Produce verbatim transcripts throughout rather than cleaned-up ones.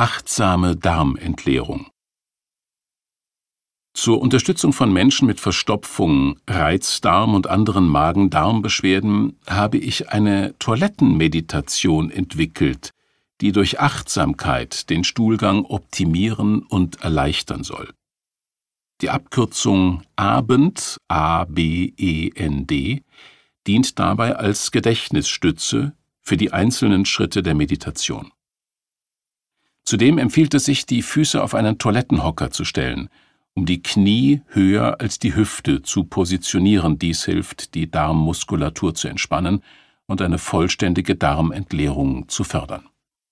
Achtsame Darmentleerung. Zur Unterstützung von Menschen mit Verstopfung, Reizdarm und anderen Magen-Darm-Beschwerden habe ich eine Toilettenmeditation entwickelt, die durch Achtsamkeit den Stuhlgang optimieren und erleichtern soll. Die Abkürzung ABEND, A B E N D, dient dabei als Gedächtnisstütze für die einzelnen Schritte der Meditation. Zudem empfiehlt es sich, die Füße auf einen Toilettenhocker zu stellen, um die Knie höher als die Hüfte zu positionieren. Dies hilft, die Darmmuskulatur zu entspannen und eine vollständige Darmentleerung zu fördern.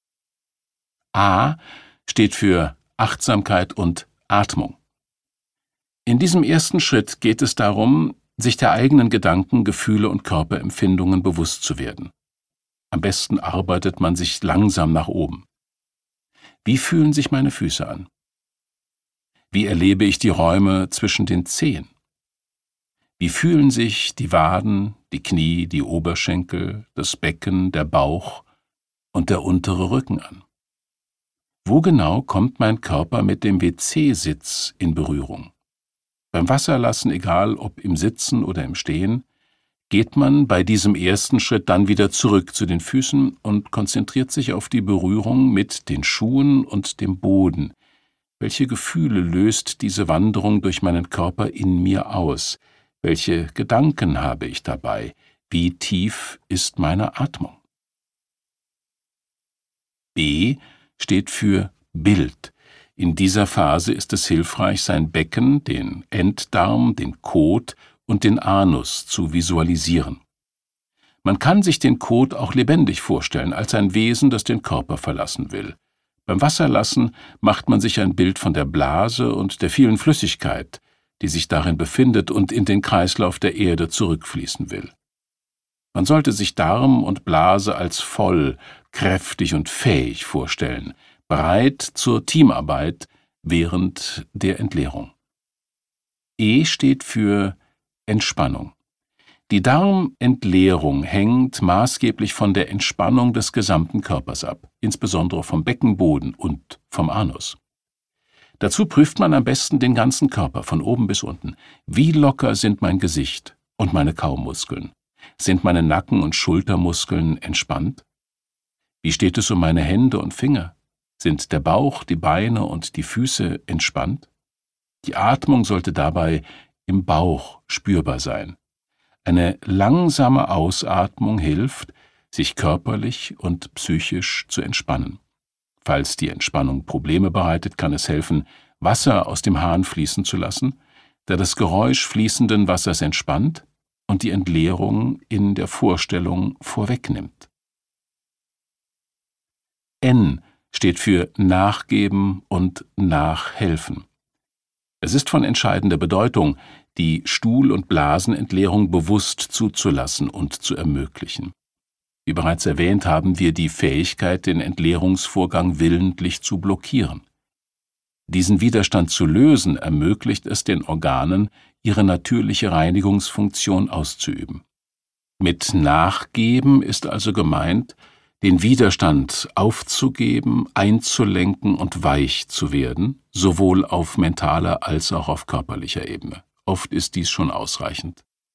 A steht für Achtsamkeit und Atmung. In diesem ersten Schritt geht es darum, sich der eigenen Gedanken, Gefühle und Körperempfindungen bewusst zu werden. Am besten arbeitet man sich langsam nach oben. Wie fühlen sich meine Füße an? Wie erlebe ich die Räume zwischen den Zehen? Wie fühlen sich die Waden, die Knie, die Oberschenkel, das Becken, der Bauch und der untere Rücken an? Wo genau kommt mein Körper mit dem W C-Sitz in Berührung? Beim Wasserlassen, egal ob im Sitzen oder im Stehen, geht man bei diesem ersten Schritt dann wieder zurück zu den Füßen und konzentriert sich auf die Berührung mit den Schuhen und dem Boden. Welche Gefühle löst diese Wanderung durch meinen Körper in mir aus? Welche Gedanken habe ich dabei? Wie tief ist meine Atmung? B steht für Bild. In dieser Phase ist es hilfreich, sein Becken, den Enddarm, den Kot und den Anus zu visualisieren. Man kann sich den Kot auch lebendig vorstellen, als ein Wesen, das den Körper verlassen will. Beim Wasserlassen macht man sich ein Bild von der Blase und der vielen Flüssigkeit, die sich darin befindet und in den Kreislauf der Erde zurückfließen will. Man sollte sich Darm und Blase als voll, kräftig und fähig vorstellen, bereit zur Teamarbeit während der Entleerung. E steht für Entspannung. Die Darmentleerung hängt maßgeblich von der Entspannung des gesamten Körpers ab, insbesondere vom Beckenboden und vom Anus. Dazu prüft man am besten den ganzen Körper, von oben bis unten. Wie locker sind mein Gesicht und meine Kaumuskeln? Sind meine Nacken- und Schultermuskeln entspannt? Wie steht es um meine Hände und Finger? Sind der Bauch, die Beine und die Füße entspannt? Die Atmung sollte dabei im Bauch spürbar sein. Eine langsame Ausatmung hilft, sich körperlich und psychisch zu entspannen. Falls die Entspannung Probleme bereitet, kann es helfen, Wasser aus dem Hahn fließen zu lassen, da das Geräusch fließenden Wassers entspannt und die Entleerung in der Vorstellung vorwegnimmt. N steht für Nachgeben und Nachhelfen. Es ist von entscheidender Bedeutung, die Stuhl- und Blasenentleerung bewusst zuzulassen und zu ermöglichen. Wie bereits erwähnt, haben wir die Fähigkeit, den Entleerungsvorgang willentlich zu blockieren. Diesen Widerstand zu lösen, ermöglicht es den Organen, ihre natürliche Reinigungsfunktion auszuüben. Mit Nachgeben ist also gemeint, den Widerstand aufzugeben, einzulenken und weich zu werden, sowohl auf mentaler als auch auf körperlicher Ebene. Oft ist dies schon ausreichend.